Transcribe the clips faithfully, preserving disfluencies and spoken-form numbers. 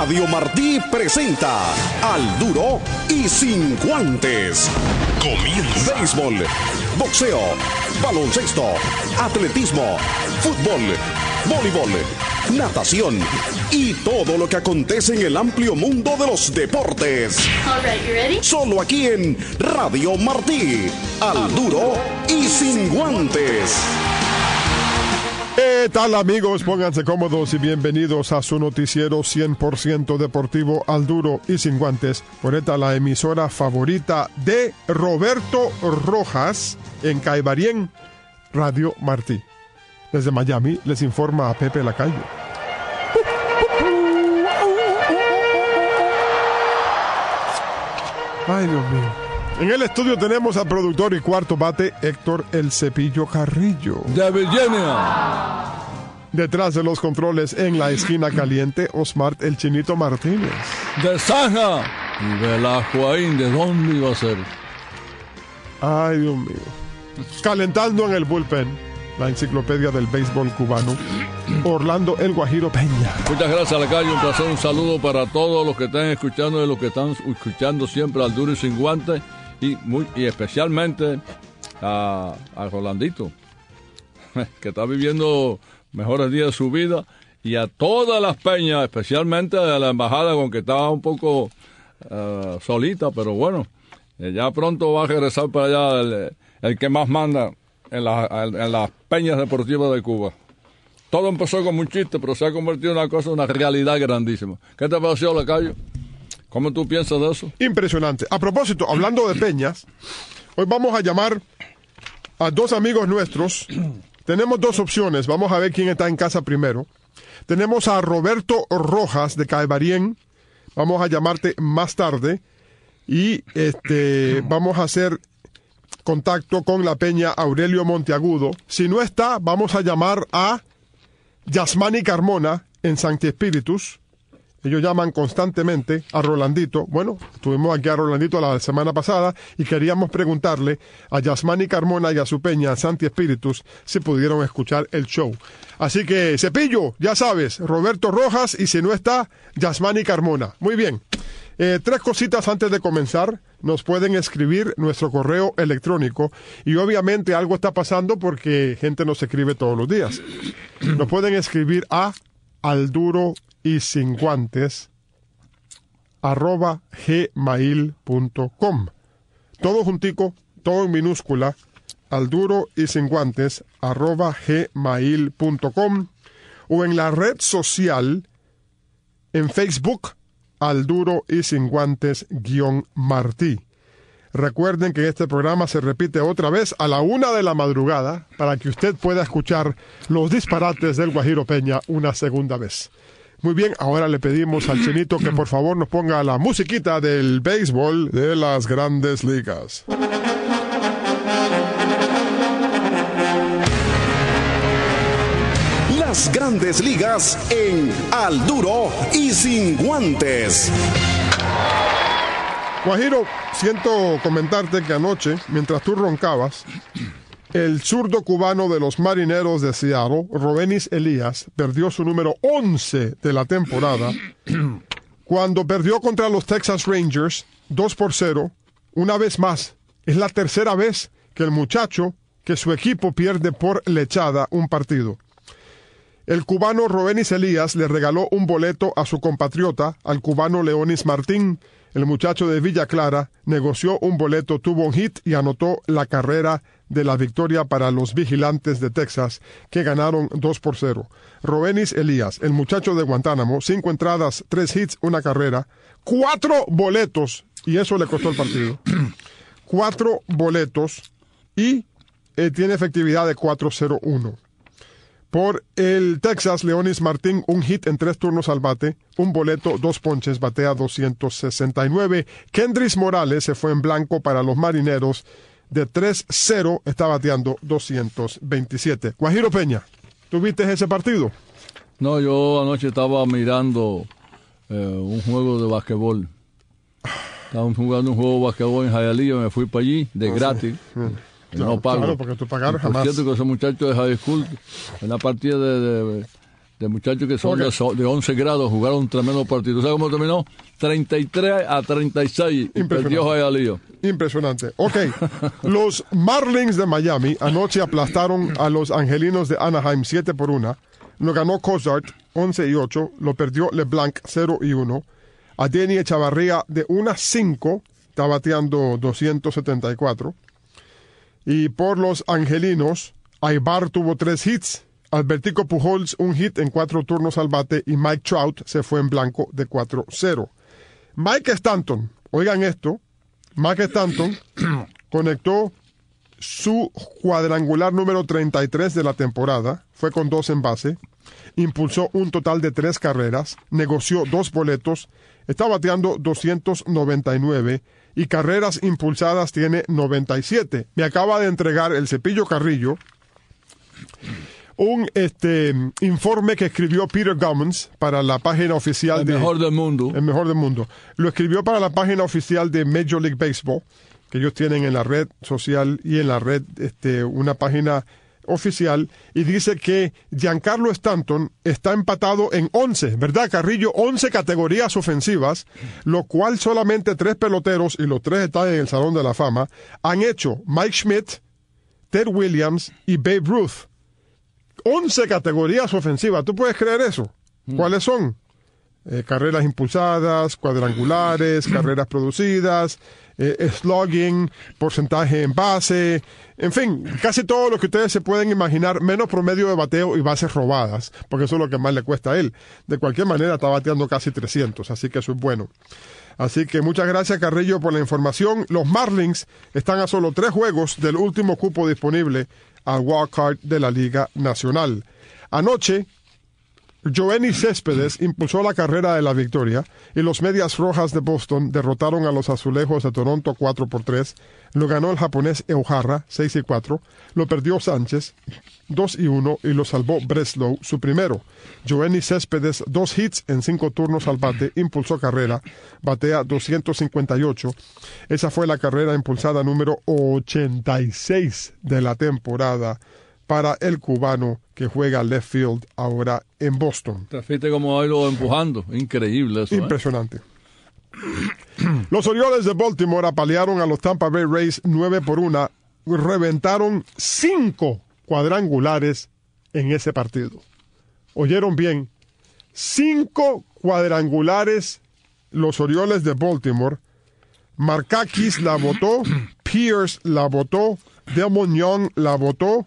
Radio Martí presenta Al Duro y Sin Guantes. Comienza. Béisbol, boxeo, baloncesto, atletismo, fútbol, voleibol, natación y todo lo que acontece en el amplio mundo de los deportes. All right, you ready? Solo aquí en Radio Martí. Al Duro y Sin Guantes. ¿Qué tal, amigos? Pónganse cómodos y bienvenidos a su noticiero cien por ciento deportivo Al Duro y Sin Guantes. Por esta la emisora favorita de Roberto Rojas en Caibarien, Radio Martí. Desde Miami les informa a Pepe Lacayo. Ay, Dios mío. En el estudio tenemos al productor y cuarto bate Héctor El Cepillo Carrillo. De Virginia. Detrás de los controles en la esquina caliente, Osmar El Chinito Martínez. De Zanja. Y Velascoaín, ¿de dónde iba a ser? Ay, Dios mío. Calentando en el bullpen, la enciclopedia del béisbol cubano, Orlando El Guajiro Peña. Muchas gracias, Lacayo. Un placer, un saludo para todos los que están escuchando y los que están escuchando siempre Al Duro y Sin Guantes. Y, muy, y especialmente a, a Rolandito, que está viviendo mejores días de su vida, y a todas las peñas, especialmente a la embajada, con que estaba un poco uh, solita, pero bueno, eh, ya pronto va a regresar para allá el, el que más manda en, la, en las peñas deportivas de Cuba. Todo empezó como un chiste, pero se ha convertido en una cosa, una realidad grandísima. ¿Qué te pareció, Lacayo? ¿Cómo tú piensas de eso? Impresionante. A propósito, hablando de peñas, hoy vamos a llamar a dos amigos nuestros. Tenemos dos opciones. Vamos a ver quién está en casa primero. Tenemos a Roberto Rojas de Caibarien. Vamos a llamarte más tarde. Y este vamos a hacer contacto con la peña Aurelio Monteagudo. Si no está, vamos a llamar a Yasmani Carmona en Sancti Spiritus. Ellos llaman constantemente a Rolandito. Bueno, tuvimos aquí a Rolandito la semana pasada y queríamos preguntarle a Yasmani Carmona y a su peña Sancti Spiritus si pudieron escuchar el show. Así que, Cepillo, ya sabes, Roberto Rojas, y si no está, Yasmani Carmona. Muy bien. Eh, tres cositas antes de comenzar. Nos pueden escribir nuestro correo electrónico, y obviamente algo está pasando porque gente nos escribe todos los días. Nos pueden escribir a Al Duro y Sin Guantes arroba gmail punto com. Todo juntico, todo en minúscula, Al Duro y Sin Guantes arroba gmail punto com, o en la red social en Facebook, Al Duro y Sin Guantes guión Martí. Recuerden que este programa se repite otra vez a la una de la madrugada para que usted pueda escuchar los disparates del Guajiro Peña una segunda vez. Muy bien, ahora le pedimos al Chinito que por favor nos ponga la musiquita del béisbol de las Grandes Ligas. Las Grandes Ligas en Al Duro y Sin Guantes. Guajiro, siento comentarte que anoche, mientras tú roncabas, el zurdo cubano de los Marineros de Seattle, Robenis Elías, perdió su número once de la temporada cuando perdió contra los Texas Rangers dos por cero. Una vez más, es la tercera vez que el muchacho, que su equipo pierde por lechada un partido. El cubano Robenis Elías le regaló un boleto a su compatriota, al cubano Leonis Martín. El muchacho de Villa Clara negoció un boleto, tuvo un hit y anotó la carrera de la victoria para los Vigilantes de Texas, que ganaron dos por cero. Robenis Elías, el muchacho de Guantánamo, cinco entradas, tres hits, una carrera, cuatro boletos, y eso le costó el partido. Cuatro boletos, y eh, tiene efectividad de cuatro cero uno. Por el Texas, Leonis Martín, un hit en tres turnos al bate, un boleto, dos ponches, batea doscientos sesenta y nueve. Kendrys Morales se fue en blanco para los Marineros, de tres cero, está bateando doscientos veintisiete. Guajiro Peña, ¿tú viste ese partido? No, yo anoche estaba mirando eh, un juego de basquetbol. Estaban jugando un juego de basquetbol en Hialeah, me fui para allí, de gratis. Sí. No, no pago. Claro, porque tú pagar por jamás. cierto que ese muchacho de high school, en la partida de, de, de muchachos que son Okay. de, de once grados, jugaron un tremendo partido. ¿Sabes cómo terminó? treinta y tres a treinta y seis. Y perdió Hialeah. Impresionante. Ok, los Marlins de Miami anoche aplastaron a los Angelinos de Anaheim siete por uno. Lo ganó Cozart once y ocho. Lo perdió LeBlanc cero y uno. A Denny Echavarría de uno a cinco. Está bateando doscientos setenta y cuatro. Y por los Angelinos, Aybar tuvo tres hits. Albertico Pujols un hit en cuatro turnos al bate. Y Mike Trout se fue en blanco de cuatro cero. Mike Stanton, oigan esto. Mike Stanton conectó su cuadrangular número treinta y tres de la temporada, fue con dos en base, impulsó un total de tres carreras, negoció dos boletos, está bateando doscientos noventa y nueve y carreras impulsadas tiene noventa y siete. Me acaba de entregar el Cepillo Carrillo un este informe que escribió Peter Gammons para la página oficial el de... El mejor del mundo. El mejor del mundo. Lo escribió para la página oficial de Major League Baseball, que ellos tienen en la red social y en la red este, una página oficial, y dice que Giancarlo Stanton está empatado en once, ¿verdad, Carrillo? once categorías ofensivas, lo cual solamente tres peloteros, y los tres están en el Salón de la Fama, han hecho: Mike Schmidt, Ted Williams y Babe Ruth. once categorías ofensivas. ¿Tú puedes creer eso? Mm. ¿Cuáles son? Eh, carreras impulsadas, cuadrangulares, carreras producidas, eh, slugging, porcentaje en base, en fin, casi todo lo que ustedes se pueden imaginar, menos promedio de bateo y bases robadas, porque eso es lo que más le cuesta a él. De cualquier manera está bateando casi trescientos, así que eso es bueno. Así que muchas gracias, Carrillo, por la información. Los Marlins están a solo tres juegos del último cupo disponible al wild card de la Liga Nacional. Anoche, Yoenis Céspedes impulsó la carrera de la victoria y los Medias Rojas de Boston derrotaron a los Azulejos de Toronto cuatro por tres. Lo ganó el japonés Euhara seis y cuatro. Lo perdió Sánchez dos y uno y lo salvó Breslow, su primero. Yoenis Céspedes, dos hits en cinco turnos al bate, impulsó carrera, batea doscientos cincuenta y ocho. Esa fue la carrera impulsada número ochenta y seis de la temporada para el cubano que juega left field ahora en Boston. Te fíjate cómo ha ido empujando. Increíble eso. Impresionante. ¿eh? Los Orioles de Baltimore apalearon a los Tampa Bay Rays nueve por uno. Reventaron cinco cuadrangulares en ese partido. ¿Oyeron bien? Cinco cuadrangulares los Orioles de Baltimore. Markakis la botó, Pierce la botó, Delmon Young la botó,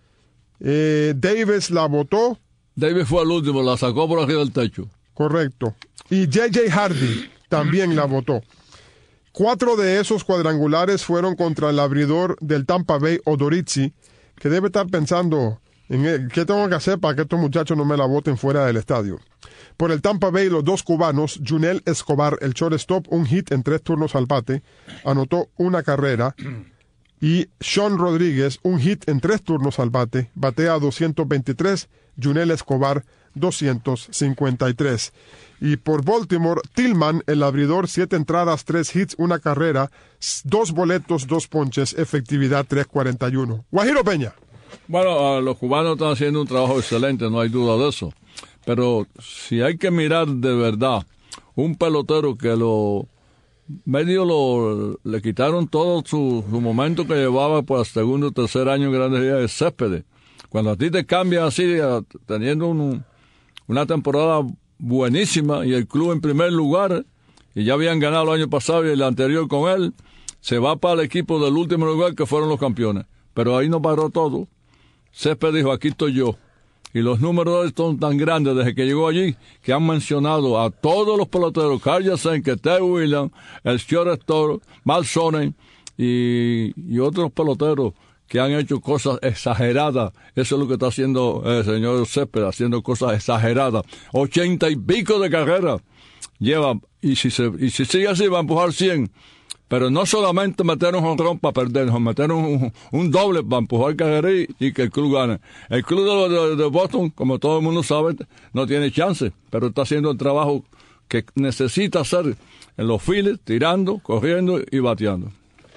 Eh, Davis la botó. Davis fue al último, la sacó por arriba del techo. Correcto. Y J J Hardy también la botó. Cuatro de esos cuadrangulares fueron contra el abridor del Tampa Bay, Odorizzi, que debe estar pensando en el, qué tengo que hacer para que estos muchachos no me la boten fuera del estadio. Por el Tampa Bay, los dos cubanos, Junel Escobar, el shortstop, un hit en tres turnos al bate, anotó una carrera. Y Sean Rodríguez, un hit en tres turnos al bate, batea doscientos veintitrés, Junel Escobar doscientos cincuenta y tres. Y por Baltimore, Tillman, el abridor, siete entradas, tres hits, una carrera, dos boletos, dos ponches, efectividad tres cuarenta y uno. Guajiro Peña. Bueno, los cubanos están haciendo un trabajo excelente, no hay duda de eso. Pero si hay que mirar de verdad, un pelotero que lo... medio lo, le quitaron todo su, su momento que llevaba por el segundo o tercer año en Grandes Ligas de Céspedes. Cuando a ti te cambian así, a, teniendo un, una temporada buenísima y el club en primer lugar, y ya habían ganado el año pasado y el anterior con él, se va para el equipo del último lugar que fueron los campeones. Pero ahí no paró todo. Céspedes dijo, aquí estoy yo. Y los números son tan grandes desde que llegó allí que han mencionado a todos los peloteros, Carl Yasenke, Ted Williams, el shortstop, Mark Sonnen y, y otros peloteros que han hecho cosas exageradas. Eso es lo que está haciendo el señor Céspedes, haciendo cosas exageradas. Ochenta y pico de carreras lleva, y si, se, y si sigue así va a empujar cien. Pero no solamente meter un jonrón para perder, meter un, un doble para empujar carrera y, y que el club gane. El club de, de, de Boston, como todo el mundo sabe, no tiene chance, pero está haciendo el trabajo que necesita hacer en los files, tirando, corriendo y bateando.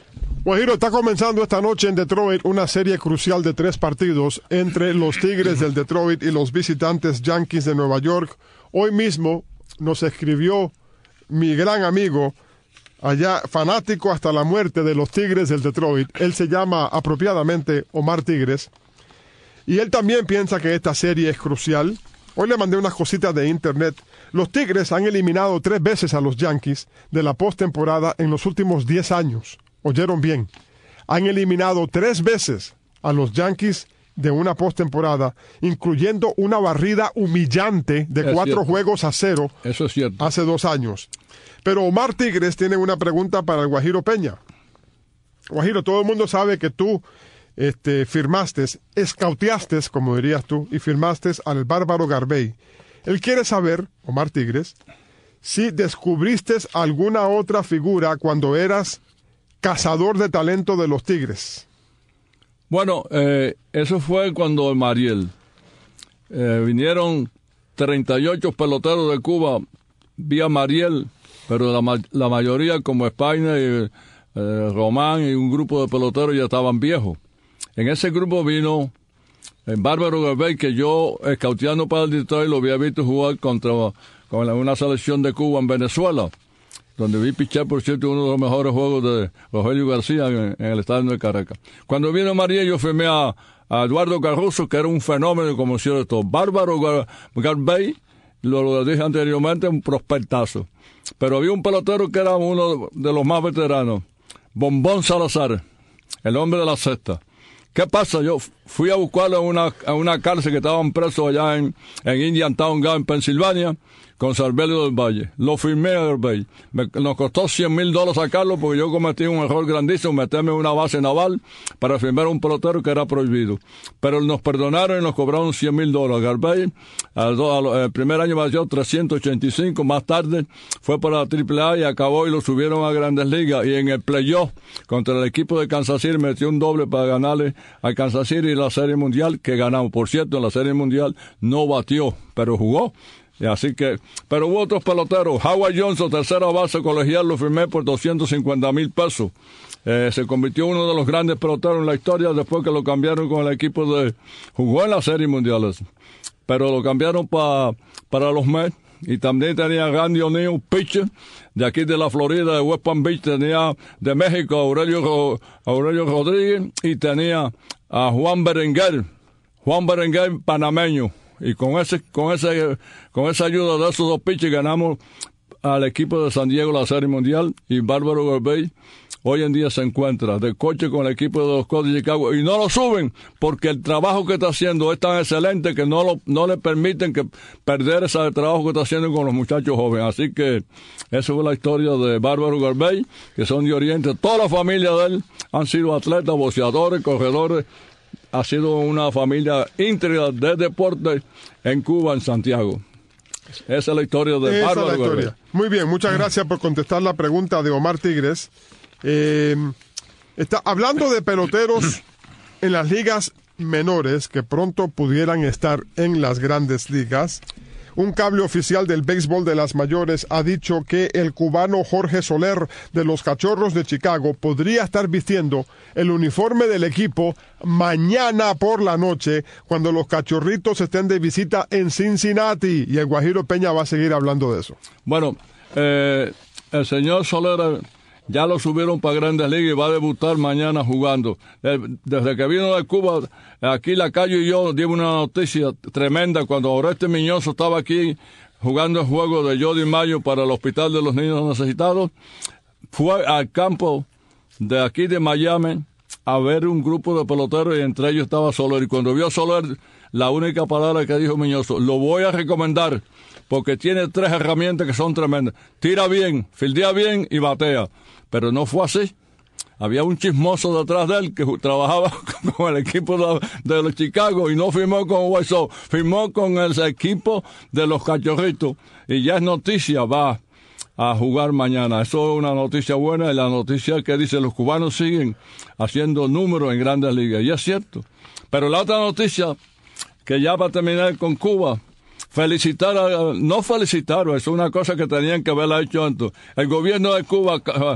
Guajiro, está comenzando esta noche en Detroit una serie crucial de tres partidos entre los Tigres del Detroit y los visitantes Yankees de Nueva York. Hoy mismo nos escribió mi gran amigo, allá fanático hasta la muerte de los Tigres del Detroit. Él se llama apropiadamente Omar Tigres. Y él también piensa que esta serie es crucial. Hoy le mandé unas cositas de internet. Los Tigres han eliminado tres veces a los Yankees de la postemporada en los últimos diez años. Oyeron bien. Han eliminado tres veces a los Yankees de una postemporada, incluyendo una barrida humillante de es cuatro cierto. juegos a cero. Eso es cierto. Hace dos años. Pero Omar Tigres tiene una pregunta para el Guajiro Peña. Guajiro, todo el mundo sabe que tú este, firmaste, escauteaste, como dirías tú, y firmaste al Bárbaro Garbey. Él quiere saber, Omar Tigres, si descubriste alguna otra figura cuando eras cazador de talento de los Tigres. Bueno, eh, eso fue cuando el Mariel. Eh, vinieron treinta y ocho peloteros de Cuba vía Mariel, pero la, la mayoría como España y eh, Román y un grupo de peloteros ya estaban viejos. En ese grupo vino el Bárbaro Garbey, que yo, escauteando para el Detroit, lo había visto jugar contra con una selección de Cuba en Venezuela, donde vi pichar, por cierto, uno de los mejores juegos de Rogelio García en, en el estadio de Caracas. Cuando vino María, yo firmé a, a Eduardo Caruso, que era un fenómeno, como cierto. Bárbaro Gar, Garbey, lo, lo dije anteriormente, un prospectazo. Pero había un pelotero que era uno de los más veteranos, Bombón Salazar, el hombre de la cesta. ¿Qué pasa? Yo fui a buscarlo a una, a una cárcel que estaban presos allá en, en Indiantown, en Pensilvania, con Sarbelio del Valle. Lo firmé a Garbey. Me, nos costó cien mil dólares sacarlo porque yo cometí un error grandísimo, meterme en una base naval para firmar un pelotero que era prohibido. Pero nos perdonaron y nos cobraron cien mil dólares. Garbey, al, al, al primer año batió trescientos ochenta y cinco, más tarde fue para la triple A y acabó y lo subieron a Grandes Ligas. Y en el playoff contra el equipo de Kansas City metió un doble para ganarle a Kansas City la Serie Mundial, que ganamos. Por cierto, en la Serie Mundial no batió, pero jugó. Y así que, pero hubo otros peloteros. Howard Johnson, tercera base colegial, lo firmé por doscientos cincuenta mil pesos. Eh, se convirtió en uno de los grandes peloteros en la historia después que lo cambiaron con el equipo de... Jugó en la Serie Mundial, pero lo cambiaron pa, para los Mets. Y también tenía a Randy O'Neill, pitcher, de aquí de la Florida, de West Palm Beach. Tenía de México a Aurelio, Aurelio Rodríguez y tenía a Juan Berenguer, Juan Berenguer panameño. Y con ese, con ese, con esa ayuda de esos dos pitchers ganamos al equipo de San Diego la Serie Mundial. Y Bárbaro Garbey hoy en día se encuentra de coche con el equipo de los Cubs de Chicago y no lo suben porque el trabajo que está haciendo es tan excelente que no lo, no le permiten que perder ese trabajo que está haciendo con los muchachos jóvenes. Así que esa fue la historia de Bárbaro Garbey, que son de Oriente. Toda la familia de él han sido atletas, boxeadores, corredores. Ha sido una familia íntegra de deporte en Cuba, en Santiago. Esa es la historia de Esa Bárbaro es la historia. Muy bien, muchas gracias por contestar la pregunta de Omar Tigres. Eh, está hablando de peloteros en las ligas menores que pronto pudieran estar en las grandes ligas. Un cable oficial del béisbol de las mayores ha dicho que el cubano Jorge Soler de los Cachorros de Chicago podría estar vistiendo el uniforme del equipo mañana por la noche cuando los Cachorritos estén de visita en Cincinnati. Y el Guajiro Peña va a seguir hablando de eso. Bueno, eh, el señor Soler ya lo subieron para Grandes Ligas y va a debutar mañana jugando. Desde que vino de Cuba, aquí la calle y yo dimos una noticia tremenda cuando Oreste Miñoso estaba aquí jugando el juego de Jody Mayo para el Hospital de los Niños Necesitados. Fue al campo de aquí de Miami a ver un grupo de peloteros y entre ellos estaba Soler. Y cuando vio a Soler, la única palabra que dijo Miñoso, lo voy a recomendar porque tiene tres herramientas que son tremendas. Tira bien, fildea bien y batea. Pero no fue así. Había un chismoso detrás de él que trabajaba con el equipo de, de los Chicago y no firmó con White Sox, firmó con el equipo de los Cachorritos. Y ya es noticia, va a jugar mañana. Eso es una noticia buena y la noticia que dice los cubanos siguen haciendo números en Grandes Ligas. Y es cierto. Pero la otra noticia, que ya para terminar con Cuba, felicitar, a, no felicitar, es una cosa que tenían que haberla hecho antes. El gobierno de Cuba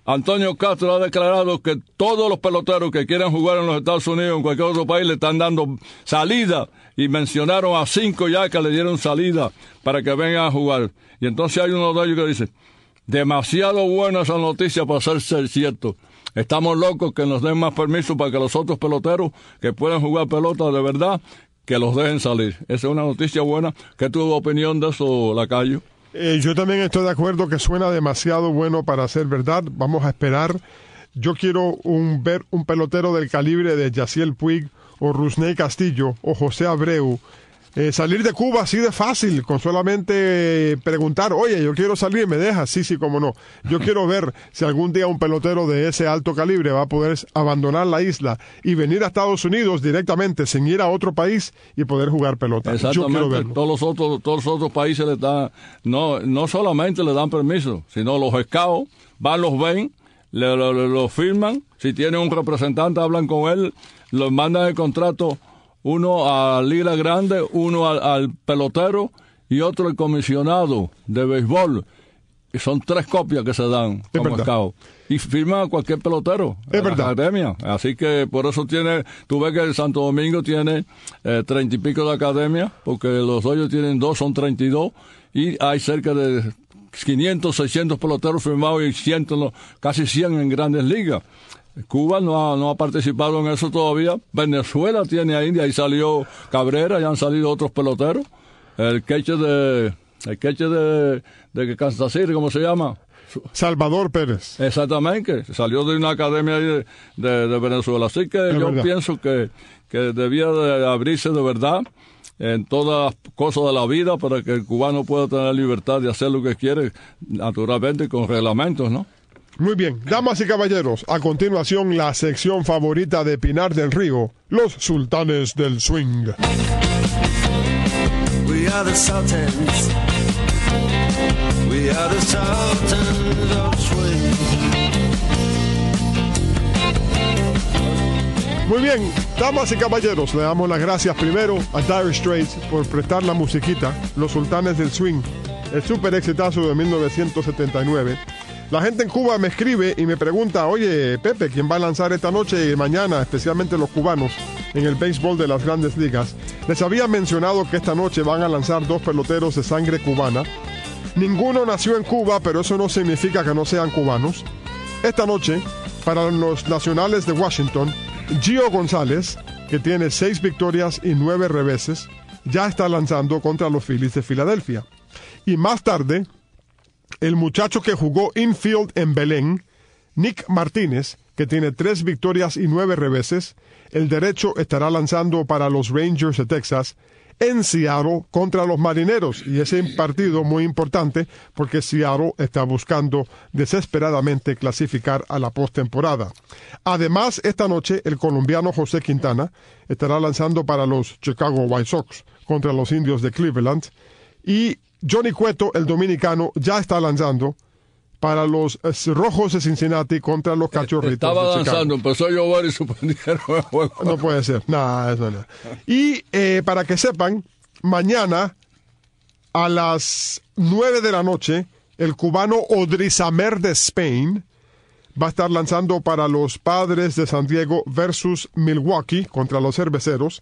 Antonio Castro ha declarado que todos los peloteros que quieran jugar en los Estados Unidos o en cualquier otro país le están dando salida, y mencionaron a cinco ya que le dieron salida para que vengan a jugar. Y entonces hay uno de ellos que dice, demasiado buena esa noticia para ser, ser cierto. Estamos locos que nos den más permiso para que los otros peloteros que puedan jugar pelota de verdad, que los dejen salir. Esa es una noticia buena. ¿Qué tu opinión de eso, Lacayo? Eh, yo también estoy de acuerdo que suena demasiado bueno para ser verdad. Vamos a esperar. Yo quiero un, ver un pelotero del calibre de Yasiel Puig o Rusney Castillo o José Abreu eh, salir de Cuba así de fácil, con solamente preguntar, oye, yo quiero salir, ¿me dejas? Sí, sí, cómo no. Yo quiero ver si algún día un pelotero de ese alto calibre va a poder abandonar la isla y venir a Estados Unidos directamente sin ir a otro país y poder jugar pelota. Exactamente. Yo quiero verlo. Todos los otros, todos los otros países le dan, no, no solamente le dan permiso, sino los scouts van, los ven, le, lo, lo, lo firman, si tiene un representante hablan con él, los mandan el contrato, uno a Liga Grande, uno al, al pelotero y otro al comisionado de béisbol. Y son tres copias que se dan es como scout. Y firman a cualquier pelotero, es a la verdad. academia. Así que por eso tiene, tú ves que el Santo Domingo tiene eh, treinta y pico de academia, porque los Dodgers tienen dos, son treinta y dos, y hay cerca de quinientos, seiscientos peloteros firmados y cientos, casi cien en grandes ligas. Cuba no ha, no ha participado en eso todavía. Venezuela tiene ahí, de ahí salió Cabrera, ya han salido otros peloteros. El catcher de, el catcher de, de Kansas City, ¿cómo se llama? Salvador Pérez. Exactamente, salió de una academia ahí de, de, de Venezuela. Así que es yo verdad. pienso que, que debía de abrirse de verdad en todas las cosas de la vida para que el cubano pueda tener libertad de hacer lo que quiere, naturalmente con reglamentos, ¿no? Muy bien, damas y caballeros, a continuación la sección favorita de Pinar del Río, los sultanes del swing. We are the Sultans. We are the Sultans of Swing. Muy bien, damas y caballeros, le damos las gracias primero a Dire Straits por prestar la musiquita, los sultanes del swing, el super exitazo de mil novecientos setenta y nueve. La gente en Cuba me escribe y me pregunta, oye, Pepe, ¿quién va a lanzar esta noche y mañana, especialmente los cubanos, en el béisbol de las grandes ligas? Les había mencionado que esta noche van a lanzar dos peloteros de sangre cubana. Ninguno nació en Cuba, pero eso no significa que no sean cubanos. Esta noche, para los nacionales de Washington, Gio González, que tiene seis victorias y nueve reveses, ya está lanzando contra los Phillies de Filadelfia. Y más tarde, el muchacho que jugó infield en Belén, Nick Martínez, que tiene tres victorias y nueve reveses, el derecho estará lanzando para los Rangers de Texas en Seattle contra los Marineros. Y ese partido muy importante porque Seattle está buscando desesperadamente clasificar a la postemporada. Además, esta noche el colombiano José Quintana estará lanzando para los Chicago White Sox contra los Indios de Cleveland. Y Johnny Cueto, el dominicano, ya está lanzando para los eh, Rojos de Cincinnati contra los Cachorritos Estaba de Chicago. danzando, empezó a llover y suspendieron el juego. No puede ser, nada, eso no. Y eh, para que sepan, mañana a las nueve de la noche, el cubano Odrizamer de Spain va a estar lanzando para los Padres de San Diego versus Milwaukee contra los Cerveceros.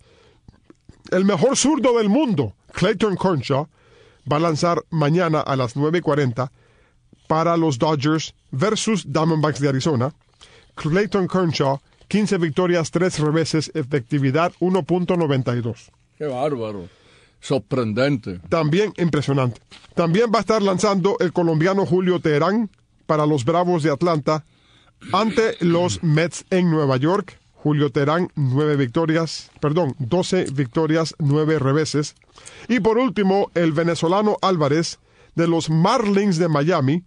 El mejor zurdo del mundo, Clayton Kershaw, va a lanzar mañana a las nueve y cuarenta para los Dodgers versus Diamondbacks de Arizona. Clayton Kershaw, quince victorias, tres reveses, efectividad uno punto noventa y dos. Qué bárbaro. Sorprendente. También impresionante. También va a estar lanzando el colombiano Julio Teherán para los Bravos de Atlanta ante los Mets en Nueva York. Julio Teherán, nueve victorias, perdón, doce victorias, nueve reveses. Y por último, el venezolano Álvarez de los Marlins de Miami,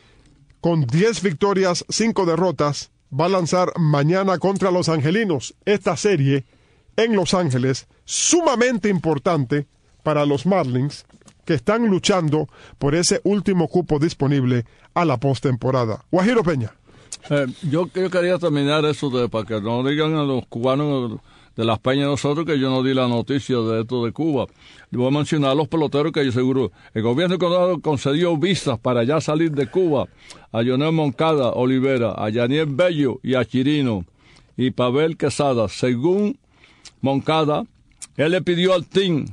con diez victorias, cinco derrotas, va a lanzar mañana contra los Angelinos. Esta serie en Los Ángeles, sumamente importante para los Marlins, que están luchando por ese último cupo disponible a la postemporada. Guajiro Peña. Eh, yo, yo quería terminar eso de, para que no digan a los cubanos de las peñas de nosotros, que yo no di la noticia de esto de Cuba. Le voy a mencionar a los peloteros que yo seguro, el gobierno condado concedió visas para ya salir de Cuba a Leonel Moncada Olivera, a Yaniel Bello y a Chirino y Pavel Quesada. Según Moncada, él le pidió al team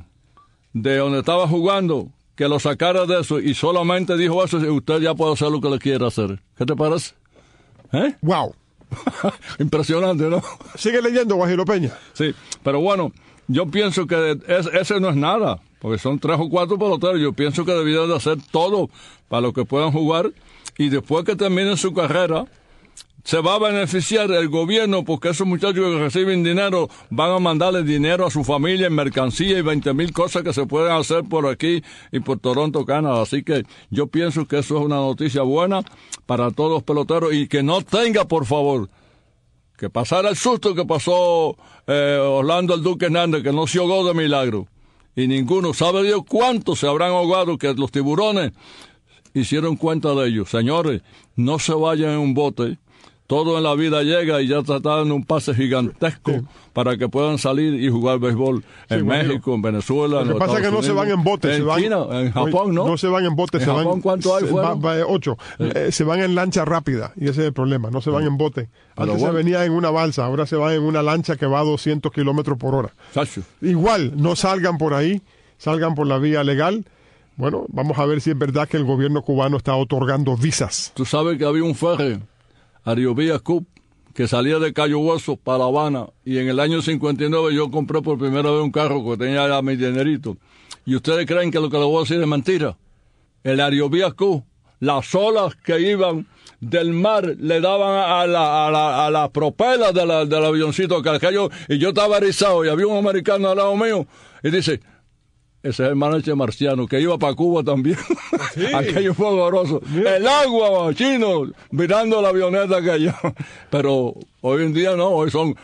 de donde estaba jugando que lo sacara de eso y solamente dijo eso, usted ya puede hacer lo que le quiera hacer. ¿Qué te parece? ¿Eh? Wow. Impresionante, ¿no? Sigue leyendo, Guajiro Peña. Sí, pero bueno, yo pienso que es, ese no es nada, porque son tres o cuatro peloteros. Yo pienso que debieran de hacer todo para los que puedan jugar, y después que terminen su carrera, se va a beneficiar el gobierno, porque esos muchachos que reciben dinero van a mandarle dinero a su familia en mercancía y veinte mil cosas que se pueden hacer por aquí y por Toronto, Canadá. Así que yo pienso que eso es una noticia buena para todos los peloteros, y que no tenga, por favor, que pasara el susto que pasó eh, Orlando el Duque Hernández, que no se ahogó de milagro. Y ninguno, sabe Dios cuántos se habrán ahogado, que los tiburones hicieron cuenta de ellos. Señores, no se vayan en un bote. Todo en la vida llega y ya está dando un pase gigantesco, sí, para que puedan salir y jugar béisbol en sí, México, en Venezuela. Lo que en pasa es que no Unidos, se van en bote. En se van, China, en Japón, ¿no? No se van en bote. ¿En se Japón van, cuánto hay se, fuera? Va, va, ocho. Sí. Eh, se van en lancha rápida, y ese es el problema. No se van en bote. Antes bueno, se venía en una balsa, ahora se va en una lancha que va a doscientos kilómetros por hora. Sacho. Igual, no salgan por ahí, salgan por la vía legal. Bueno, vamos a ver si es verdad que el gobierno cubano está otorgando visas. Tú sabes que había un ferry, Ariobías Cup, que salía de Cayo Hueso para La Habana, y en el año cincuenta y nueve yo compré por primera vez un carro que tenía ya mi dinerito. ¿Y ustedes creen que lo que les voy a decir es mentira? El Ariobías Cup, las olas que iban del mar le daban a la, a la, a la propela de la, del avioncito que aquello, y yo estaba erizado, y había un americano al lado mío, y dice... Ese es el manache marciano, que iba para Cuba también. Sí. Aquello fue horroroso. Mira. El agua, chino, mirando la avioneta aquella. Pero hoy en día no, hoy son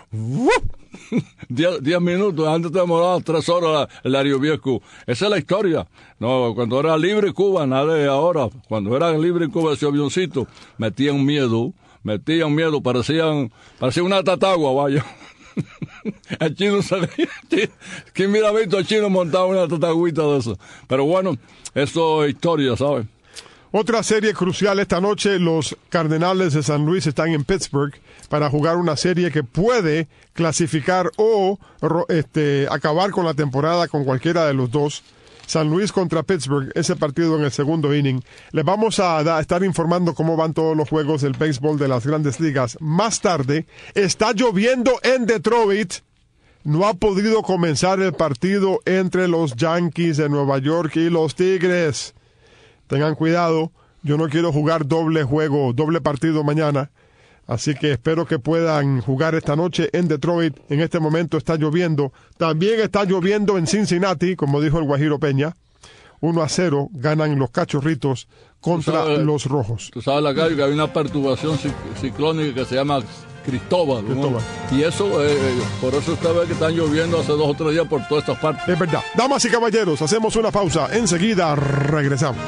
diez minutos. Antes te demoraba tres horas el Ariobías Cup. Esa es la historia. No, cuando era libre Cuba, nada de ahora. Cuando era libre Cuba ese avioncito, metían miedo, metían miedo, parecían, parecía una tatagua, vaya. El chino salía. ¿Quién mira visto al chino montar una tatagüita de eso? Pero bueno, eso es historia, ¿sabes? Otra serie crucial esta noche, los Cardenales de San Luis están en Pittsburgh para jugar una serie que puede clasificar o este, acabar con la temporada con cualquiera de los dos. San Luis contra Pittsburgh, ese partido en el segundo inning. Les vamos a, a estar informando cómo van todos los juegos del béisbol de las Grandes Ligas. Más tarde, está lloviendo en Detroit. No ha podido comenzar el partido entre los Yankees de Nueva York y los Tigres. Tengan cuidado, yo no quiero jugar doble juego, doble partido mañana. Así que espero que puedan jugar esta noche en Detroit. En este momento está lloviendo. También está lloviendo en Cincinnati, como dijo el Guajiro Peña. uno a cero ganan los Cachorritos contra sabes, los Rojos. Tú sabes, la calle, que hay una perturbación ciclónica que se llama Cristóbal. Cristóbal. ¿No? Y eso, eh, por eso usted ve que están lloviendo hace dos o tres días por todas estas partes. Es verdad. Damas y caballeros, hacemos una pausa. Enseguida regresamos.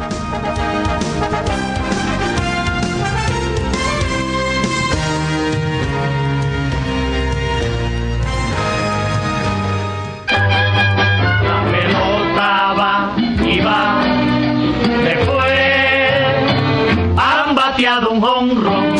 Un honro.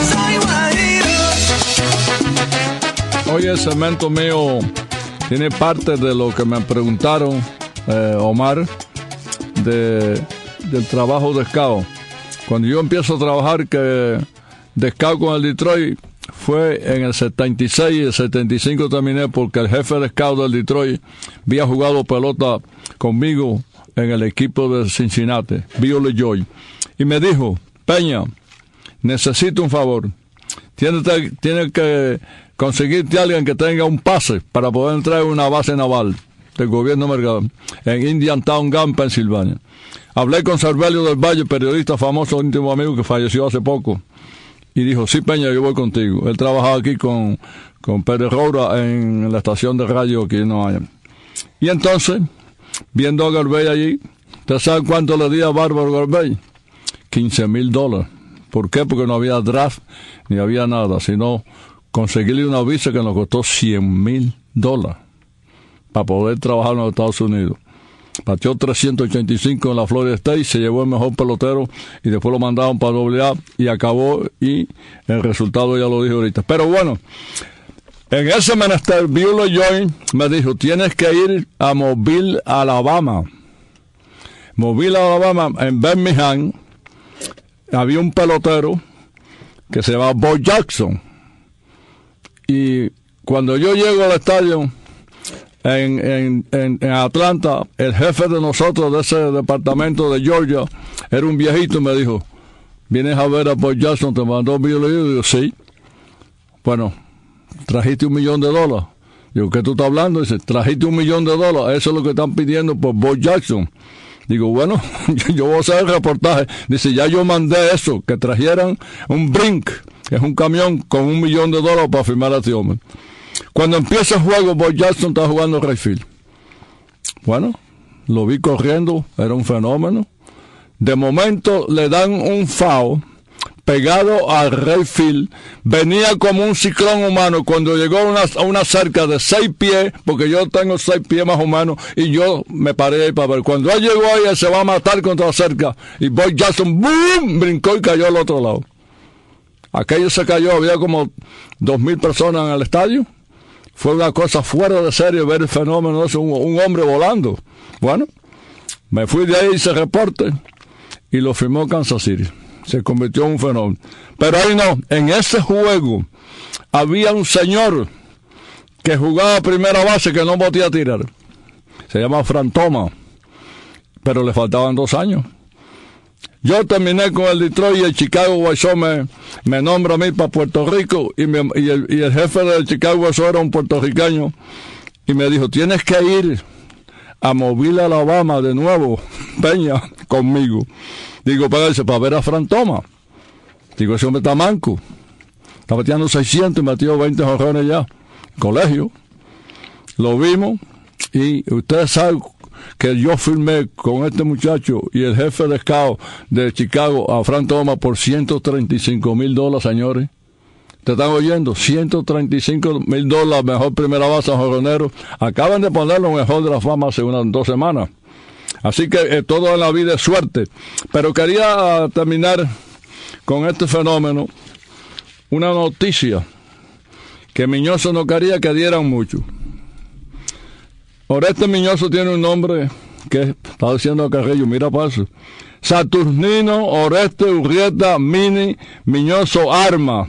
Hoy el segmento mío tiene parte de lo que me preguntaron, eh, Omar, de, del trabajo de scout. Cuando yo empiezo a trabajar que de scout con el Detroit, fue en el setenta y seis y el setenta y cinco terminé, porque el jefe de scout del Detroit había jugado pelota conmigo en el equipo de Cincinnati, Bill LeJoy, y me dijo: Peña, necesito un favor. Tienes, tienes que conseguirte a alguien que tenga un pase para poder entrar en una base naval del gobierno americano en Indiantown Gun, Pensilvania. Hablé con Cervelio del Valle, periodista famoso, íntimo amigo que falleció hace poco, y dijo: sí, Peña, yo voy contigo. Él trabajaba aquí con, con Pérez Roura en la estación de radio aquí en Nueva York. Y entonces, viendo a Garbey allí, ¿usted sabe cuánto le di a Bárbaro Garbey? quince mil dólares. ¿Por qué? Porque no había draft, ni había nada, sino conseguirle una visa que nos costó cien mil dólares para poder trabajar en los Estados Unidos. Batió trescientos ochenta y cinco en la Florida State, se llevó el mejor pelotero y después lo mandaron para doble A y acabó, y el resultado ya lo dije ahorita. Pero bueno, en ese menester, Bueller Joy me dijo, tienes que ir a Mobile, Alabama. Mobile, Alabama, en Birmingham, había un pelotero que se llama Bo Jackson. Y cuando yo llego al estadio en, en, en, en Atlanta, el jefe de nosotros de ese departamento de Georgia era un viejito y me dijo, ¿vienes a ver a Bo Jackson? ¿Te mandó Bueller? Y yo digo, sí. Bueno, trajiste un millón de dólares. Digo, ¿qué tú estás hablando? Dice, trajiste un millón de dólares. Eso es lo que están pidiendo por Bo Jackson. Digo, bueno, yo, yo voy a hacer el reportaje. Dice, ya yo mandé eso, que trajeran un Brink, que es un camión con un millón de dólares para firmar a este hombre. Cuando empieza el juego, Bo Jackson está jugando right field. Bueno, lo vi corriendo, era un fenómeno. De momento le dan un foul pegado al right field, venía como un ciclón humano. Cuando llegó a una, a una cerca de seis pies, porque yo tengo seis pies más o menos, y yo me paré ahí para ver. Cuando él llegó ahí, él se va a matar contra la cerca, y Bo Jackson, ¡boom!, brincó y cayó al otro lado. Aquello se cayó, había como dos mil personas en el estadio. Fue una cosa fuera de serie ver el fenómeno, un, un hombre volando. Bueno, me fui de ahí, hice reporte, y lo firmó Kansas City. Se convirtió en un fenómeno. Pero ahí no, en ese juego había un señor que jugaba primera base que no podía tirar. Se llama Frank Thomas, pero le faltaban dos años. Yo terminé con el Detroit y el Chicago White Sox me, me nombra a mí para Puerto Rico, y, me, y, el, y el jefe del Chicago White Sox era un puertorriqueño, y me dijo, tienes que ir a Mobile, Alabama de nuevo, Peña, conmigo. Digo, para irse, para ver a Frank Thomas. Digo, ese hombre está manco. Está bateando seiscientos y metió veinte jonrones ya. Colegio. Lo vimos, y ustedes saben que yo firmé con este muchacho y el jefe de scout de Chicago, a Frank Thomas, por ciento treinta y cinco mil dólares, señores. ¿Te están oyendo? ciento treinta y cinco mil dólares, mejor primera base jonronero. Acaban de ponerlo en el Hall de la Fama hace unas dos semanas. Así que eh, todo en la vida es suerte. Pero quería uh, terminar con este fenómeno. Una noticia que Miñoso no quería que dieran mucho. Oreste Miñoso tiene un nombre que está diciendo Carrillo, mira paso. Saturnino Oreste Urrieta Mini Miñoso Arma.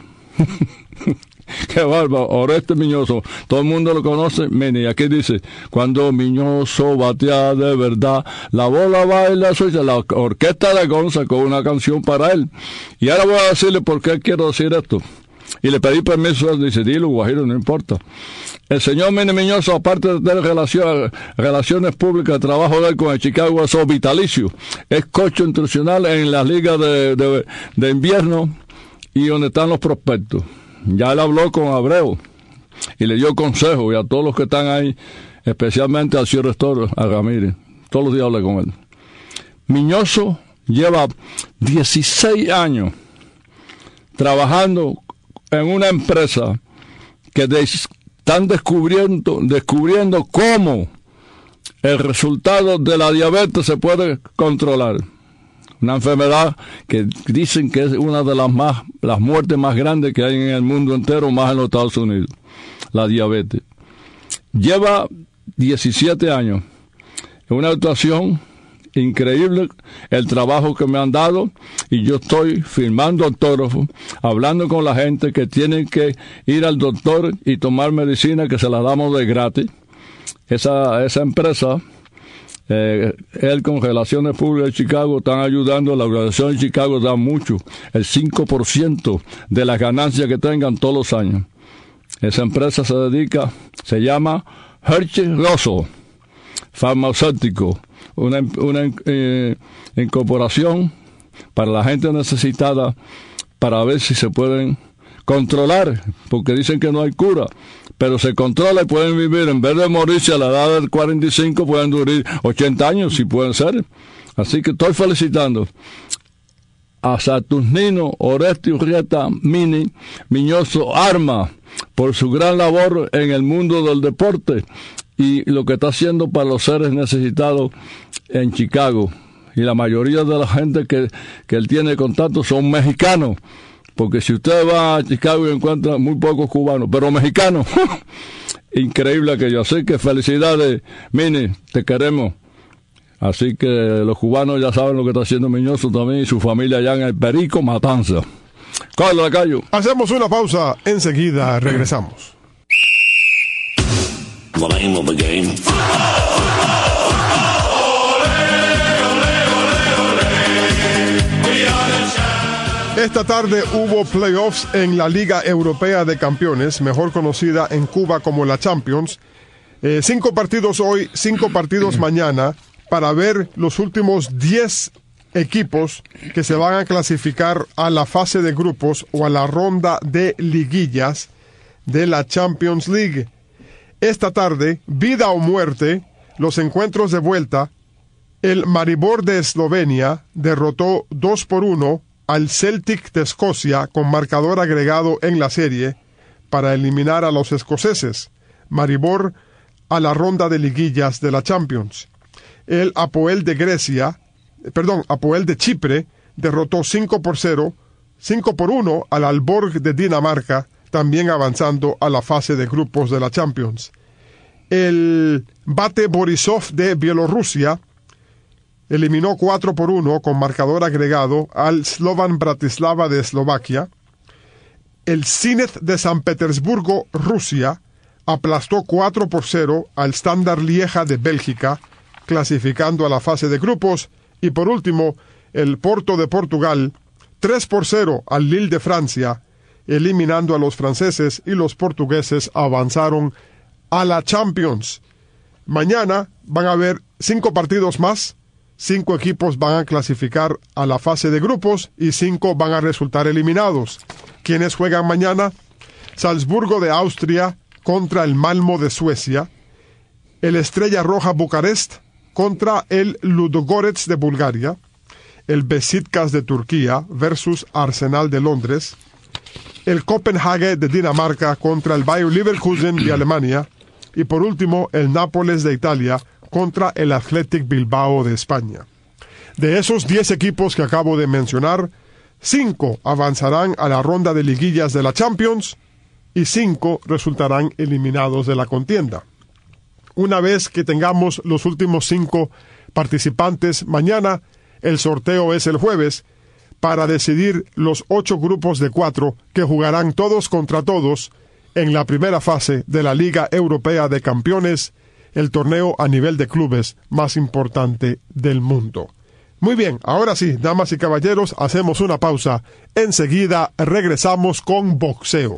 Qué bárbaro, Oreste Miñoso, todo el mundo lo conoce. Mini, aquí dice, cuando Miñoso batea de verdad, la bola baila suya. La orquesta de Gon sacó una canción para él, y ahora voy a decirle por qué quiero decir esto, y le pedí permiso. Él dice, dilo, Guajiro, no importa. El señor Mini Miñoso, aparte de tener relación, relaciones públicas, trabajo de él con el Chicago White Sox vitalicio, es coach instruccional en las ligas de, de, de invierno y donde están los prospectos. Ya él habló con Abreu y le dio consejos, y a todos los que están ahí, especialmente al señor Rector, a Ramírez. Todos los días hablé con él. Miñoso lleva dieciséis años trabajando en una empresa que de, están descubriendo, descubriendo cómo el resultado de la diabetes se puede controlar. Una enfermedad que dicen que es una de las más las muertes más grandes que hay en el mundo entero, más en los Estados Unidos, la diabetes. Lleva diecisiete años. Es una actuación increíble el trabajo que me han dado, y yo estoy firmando autógrafos, hablando con la gente que tienen que ir al doctor y tomar medicina que se la damos de gratis. Esa, esa empresa, Eh, él con Relaciones Públicas de Chicago, están ayudando. La organización de Chicago da mucho, el cinco por ciento de las ganancias que tengan todos los años. Esa empresa se dedica, se llama Hershey Russell Farmacéutico, una, una eh, incorporación para la gente necesitada, para ver si se pueden controlar, porque dicen que no hay cura, pero se controla y pueden vivir, en vez de morirse a la edad de cuarenta y cinco, pueden durar ochenta años, si pueden ser. Así que estoy felicitando a Saturnino Oresti Urrieta Mini Miñoso Arma por su gran labor en el mundo del deporte y lo que está haciendo para los seres necesitados en Chicago. Y la mayoría de la gente que, que él tiene contacto son mexicanos, porque si usted va a Chicago y encuentra muy pocos cubanos, pero mexicanos, increíble aquello. Así que felicidades, Mini, te queremos. Así que los cubanos ya saben lo que está haciendo Miñoso también y su familia allá en el Perico Matanza. Carlos Lacayo. Hacemos una pausa, enseguida regresamos. The name of the game. Esta tarde hubo playoffs en la Liga Europea de Campeones, mejor conocida en Cuba como la Champions. Eh, cinco partidos hoy, cinco partidos mañana, para ver los últimos diez equipos que se van a clasificar a la fase de grupos o a la ronda de liguillas de la Champions League. Esta tarde, vida o muerte, los encuentros de vuelta. El Maribor de Eslovenia derrotó dos por uno al Celtic de Escocia con marcador agregado en la serie para eliminar a los escoceses. Maribor a la ronda de liguillas de la Champions. El Apoel de Grecia, perdón, Apoel de Chipre derrotó cinco por cero, cinco por uno al Aalborg de Dinamarca, también avanzando a la fase de grupos de la Champions. El Bate Borisov de Bielorrusia eliminó cuatro por uno con marcador agregado al Slovan Bratislava de Eslovaquia. El Zenit de San Petersburgo, Rusia, aplastó cuatro por cero al Standard Lieja de Bélgica, clasificando a la fase de grupos. Y por último, el Porto de Portugal, tres por cero al Lille de Francia, eliminando a los franceses, y los portugueses avanzaron a la Champions. Mañana van a haber cinco partidos más, cinco equipos van a clasificar a la fase de grupos y cinco van a resultar eliminados. ¿Quiénes juegan mañana? Salzburgo de Austria contra el Malmo de Suecia, el Estrella Roja Bucarest contra el Ludogorets de Bulgaria, el Besiktas de Turquía versus Arsenal de Londres, el Copenhague de Dinamarca contra el Bayer Leverkusen de Alemania, y por último el Nápoles de Italia contra el Athletic Bilbao de España. De esos diez equipos que acabo de mencionar, cinco avanzarán a la ronda de liguillas de la Champions y cinco resultarán eliminados de la contienda. Una vez que tengamos los últimos cinco participantes mañana, el sorteo es el jueves, para decidir los ocho grupos de cuatro que jugarán todos contra todos en la primera fase de la Liga Europea de Campeones, el torneo a nivel de clubes más importante del mundo. Muy bien, ahora sí, damas y caballeros, hacemos una pausa. Enseguida regresamos con boxeo.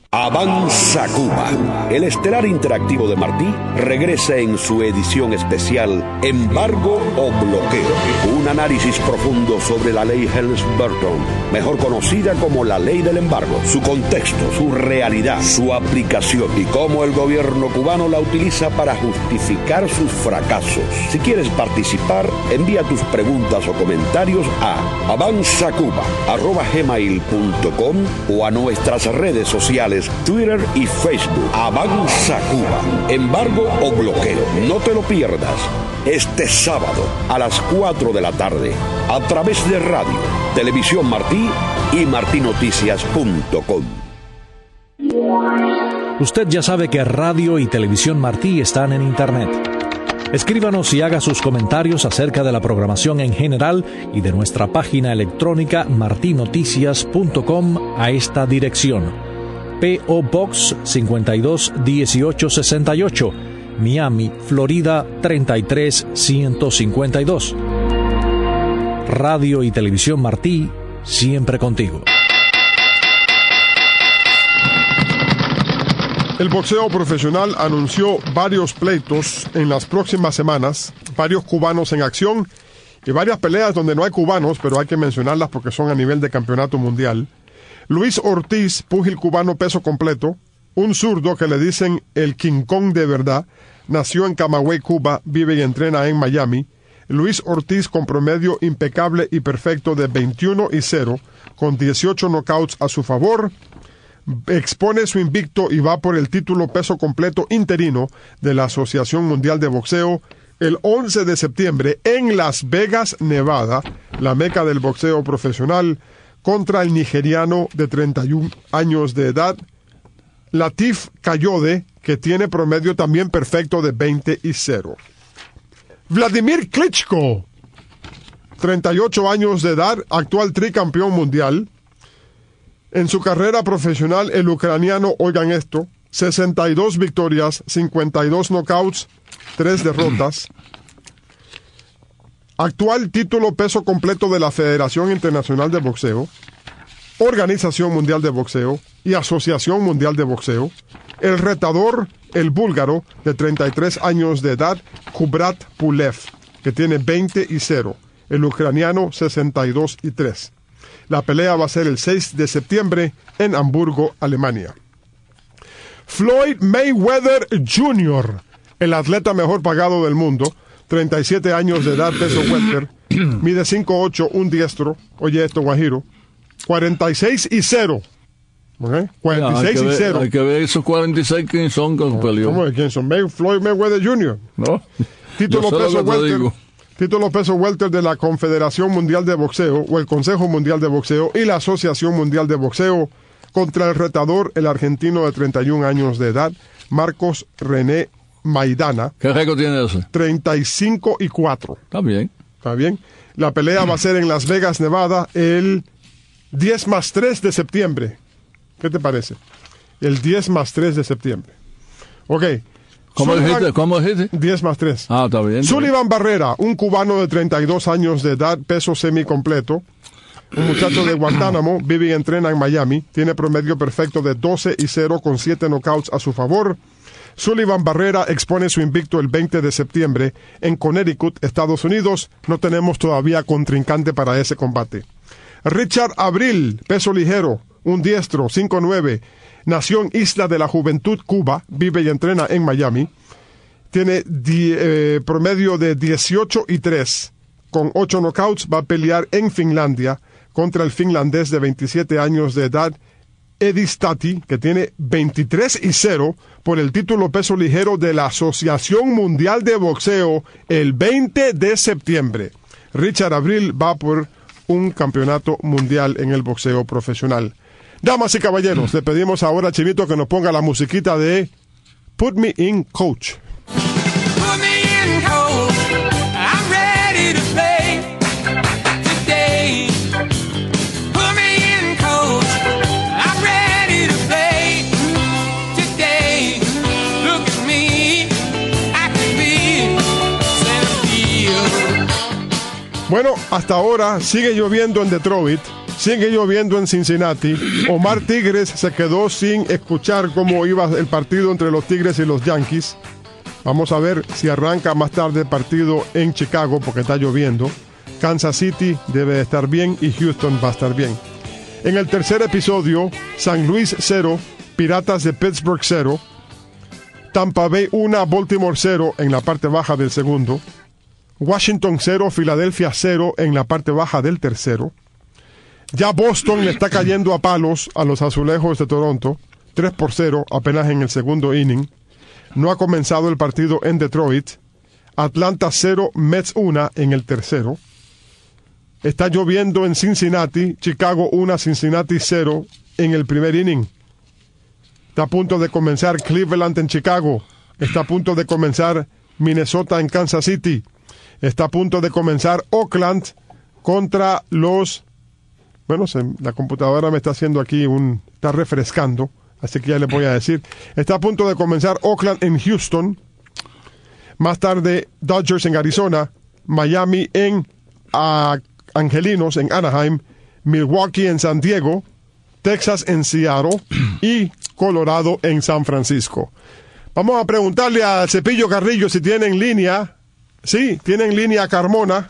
Avanza Cuba. El estelar interactivo de Martí regresa en su edición especial Embargo o Bloqueo. Un análisis profundo sobre la ley Helms-Burton, mejor conocida como la ley del embargo, su contexto, su realidad, su aplicación y cómo el gobierno cubano la utiliza para justificar sus fracasos. Si quieres participar, envía tus preguntas o comentarios a avanzacuba arroba gmail punto com o a nuestras redes sociales Twitter y Facebook. Avanza Cuba. Embargo o bloqueo. No te lo pierdas. Este sábado a las cuatro de la tarde a través de radio, Televisión Martí y martí noticias punto com. Usted ya sabe que Radio y Televisión Martí están en Internet. Escríbanos y haga sus comentarios acerca de la programación en general y de nuestra página electrónica martí noticias punto com a esta dirección: P O Box cincuenta y dos dieciocho sesenta y ocho, Miami, Florida treinta y tres ciento cincuenta y dos. Radio y Televisión Martí, siempre contigo. El boxeo profesional anunció varios pleitos en las próximas semanas, varios cubanos en acción y varias peleas donde no hay cubanos, pero hay que mencionarlas porque son a nivel de campeonato mundial. Luis Ortiz, púgil cubano peso completo, un zurdo que le dicen el King Kong de verdad, nació en Camagüey, Cuba, vive y entrena en Miami. Luis Ortiz con promedio impecable y perfecto de veintiuno y cero, con dieciocho knockouts a su favor. Expone su invicto y va por el título peso completo interino de la Asociación Mundial de Boxeo el once de septiembre en Las Vegas, Nevada, la meca del boxeo profesional, contra el nigeriano de treinta y un años de edad, Latif Kayode, que tiene promedio también perfecto de veinte y cero. Vladimir Klitschko, treinta y ocho años de edad, actual tricampeón mundial. En su carrera profesional, el ucraniano, oigan esto, sesenta y dos victorias, cincuenta y dos knockouts, tres derrotas. Actual título peso completo de la Federación Internacional de Boxeo, Organización Mundial de Boxeo y Asociación Mundial de Boxeo. El retador, el búlgaro, de treinta y tres años de edad, Kubrat Pulev, que tiene veinte y cero. El ucraniano, sesenta y dos y tres. La pelea va a ser el seis de septiembre en Hamburgo, Alemania. Floyd Mayweather junior, el atleta mejor pagado del mundo, treinta y siete años de edad, peso welter, mide cinco ocho, un diestro, oye esto, Guajiro, cuarenta y seis y cero. ¿Okay? cuarenta y seis hay y cero. Hay que ver esos cuarenta y seis quién son con peleó. ¿Cómo es? ¿Quién son? May, Floyd Mayweather junior No. Título Yo peso solo te welter. digo. Título peso welter de la Confederación Mundial de Boxeo o el Consejo Mundial de Boxeo y la Asociación Mundial de Boxeo contra el retador, el argentino de treinta y un años de edad, Marcos René Maidana. ¿Qué récord tiene ese? treinta y cinco y cuatro. Está bien. ¿Está bien? La pelea va a ser en Las Vegas, Nevada, el diez más tres de septiembre. ¿Qué te parece? El diez más tres de septiembre. Ok. ¿Cómo Sullivan, dijiste? ¿Cómo dijiste? diez más tres. Ah, está bien. Está Sullivan Barrera, un cubano de treinta y dos años de edad, peso semicompleto. Un muchacho de Guantánamo, vive y entrena en Miami. Tiene promedio perfecto de doce y cero con siete knockouts a su favor. Sullivan Barrera expone su invicto el veinte de septiembre en Connecticut, Estados Unidos. No tenemos todavía contrincante para ese combate. Richard Abril, peso ligero, un diestro, cinco nueve. Nació en Isla de la Juventud, Cuba. Vive y entrena en Miami. Tiene di, eh, promedio de dieciocho y tres. Con ocho knockouts va a pelear en Finlandia contra el finlandés de veintisiete años de edad, Edi Stati, que tiene veintitrés y cero por el título peso ligero de la Asociación Mundial de Boxeo el veinte de septiembre. Richard Abril va por un campeonato mundial en el boxeo profesional. Damas y caballeros, le pedimos ahora a Chivito que nos ponga la musiquita de Put Me In Coach. Put me in, coach. I'm ready to play today. Put me in, coach. I'm ready to play today. Look at me. I can be center field. Bueno, hasta ahora sigue lloviendo en Detroit, sigue lloviendo en Cincinnati. Omar Tigres se quedó sin escuchar cómo iba el partido entre los Tigres y los Yankees. Vamos a ver si arranca más tarde el partido en Chicago porque está lloviendo. Kansas City debe estar bien y Houston va a estar bien. En el tercer episodio, San Luis cero, Piratas de Pittsburgh cero, Tampa Bay uno, Baltimore cero en la parte baja del segundo, Washington cero, Filadelfia cero en la parte baja del tercero. Ya Boston le está cayendo a palos a los Azulejos de Toronto, tres por cero apenas en el segundo inning. No ha comenzado el partido en Detroit. Atlanta cero, Mets uno en el tercero. Está lloviendo en Cincinnati, Chicago uno, Cincinnati cero en el primer inning. Está a punto de comenzar Cleveland en Chicago. Está a punto de comenzar Minnesota en Kansas City. Está a punto de comenzar Oakland contra los... Bueno, se, la computadora me está haciendo aquí un... Está refrescando, así que ya les voy a decir. Está a punto de comenzar Oakland en Houston. Más tarde, Dodgers en Arizona. Miami en uh, Angelinos, en Anaheim. Milwaukee en San Diego. Texas en Seattle. Y Colorado en San Francisco. Vamos a preguntarle a Cepillo Carrillo si tiene en línea... Sí, tiene en línea a Carmona.